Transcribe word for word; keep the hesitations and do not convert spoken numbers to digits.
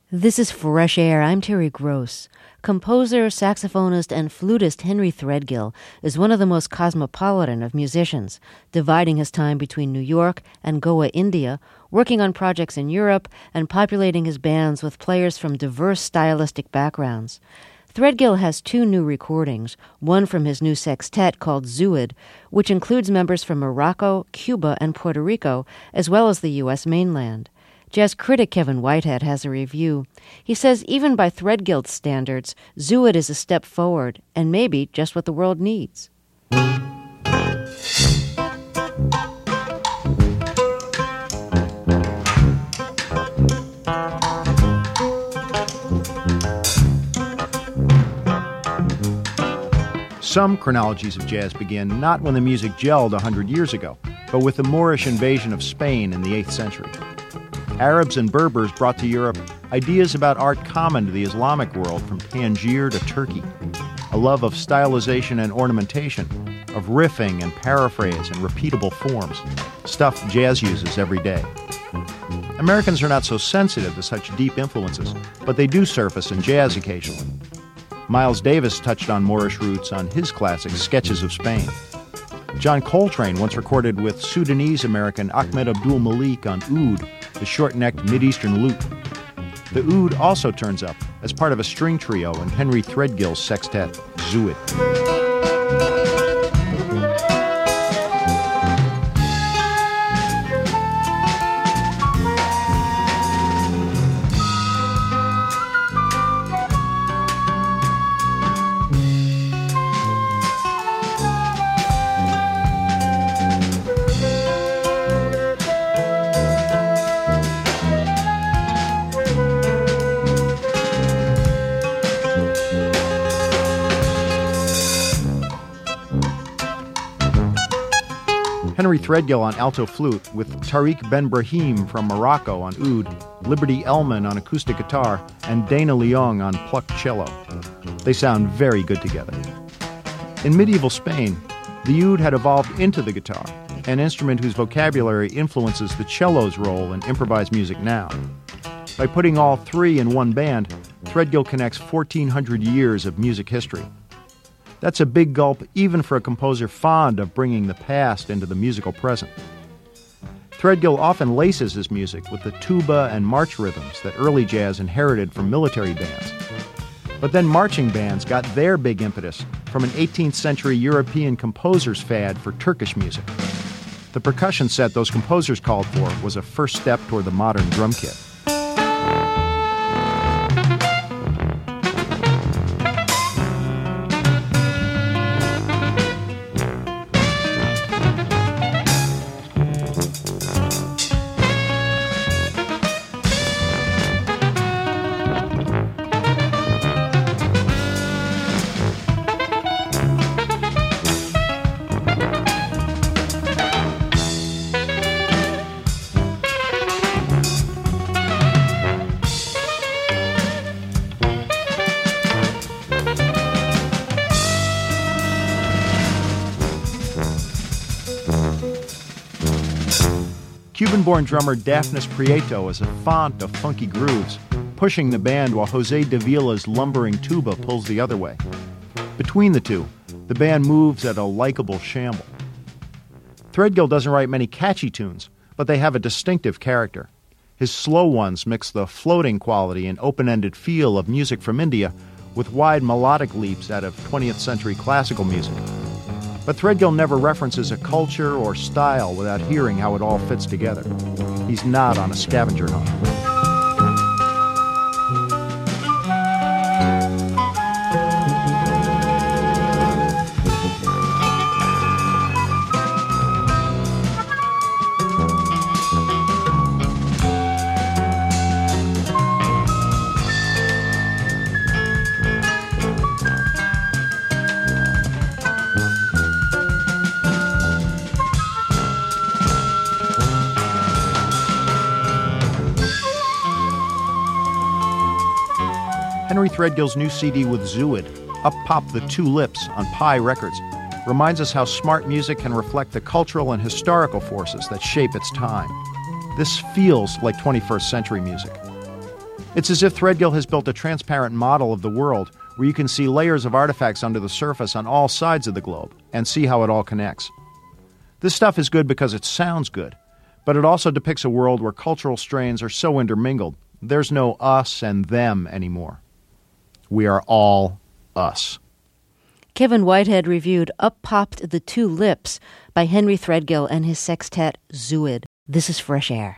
This is Fresh Air. I'm Terry Gross. Composer, saxophonist, and flutist Henry Threadgill is one of the most cosmopolitan of musicians, dividing his time between New York and Goa, India, working on projects in Europe, and populating his bands with players from diverse stylistic backgrounds. Threadgill has two new recordings, one from his new sextet called Zuid, which includes members from Morocco, Cuba, and Puerto Rico, as well as the U S mainland. Jazz critic Kevin Whitehead has a review. He says even by Threadgill's standards, Zuid is a step forward, and maybe just what the world needs. Some chronologies of jazz begin not when the music gelled a hundred years ago, but with the Moorish invasion of Spain in the eighth century. Arabs and Berbers brought to Europe ideas about art common to the Islamic world from Tangier to Turkey, a love of stylization and ornamentation, of riffing and paraphrase and repeatable forms, stuff jazz uses every day. Americans are not so sensitive to such deep influences, but they do surface in jazz occasionally. Miles Davis touched on Moorish roots on his classic Sketches of Spain. John Coltrane once recorded with Sudanese-American Ahmed Abdul Malik on oud, the short-necked Mideastern lute. The oud also turns up as part of a string trio in Henry Threadgill's sextet, Zuid. Henry Threadgill on alto flute, with Tariq Ben Brahim from Morocco on oud, Liberty Ellman on acoustic guitar, and Dana Leong on plucked cello. They sound very good together. In medieval Spain, the oud had evolved into the guitar, an instrument whose vocabulary influences the cello's role in improvised music now. By putting all three in one band, Threadgill connects fourteen hundred years of music history. That's a big gulp even for a composer fond of bringing the past into the musical present. Threadgill often laces his music with the tuba and march rhythms that early jazz inherited from military bands. But then marching bands got their big impetus from an eighteenth century European composer's fad for Turkish music. The percussion set those composers called for was a first step toward the modern drum kit. Cuban-born drummer Dafnis Prieto is a font of funky grooves, pushing the band while Jose Davila's lumbering tuba pulls the other way. Between the two, the band moves at a likable shamble. Threadgill doesn't write many catchy tunes, but they have a distinctive character. His slow ones mix the floating quality and open-ended feel of music from India with wide melodic leaps out of twentieth century classical music. But Threadgill never references a culture or style without hearing how it all fits together. He's not on a scavenger hunt. Henry Threadgill's new C D with Zuid, Up Pop the Two Lips on Pi Records, reminds us how smart music can reflect the cultural and historical forces that shape its time. This feels like twenty-first century music. It's as if Threadgill has built a transparent model of the world where you can see layers of artifacts under the surface on all sides of the globe and see how it all connects. This stuff is good because it sounds good, but it also depicts a world where cultural strains are so intermingled, there's no us and them anymore. We are all us. Kevin Whitehead reviewed Up Popped the Two Lips by Henry Threadgill and his sextet Zooid. This is Fresh Air.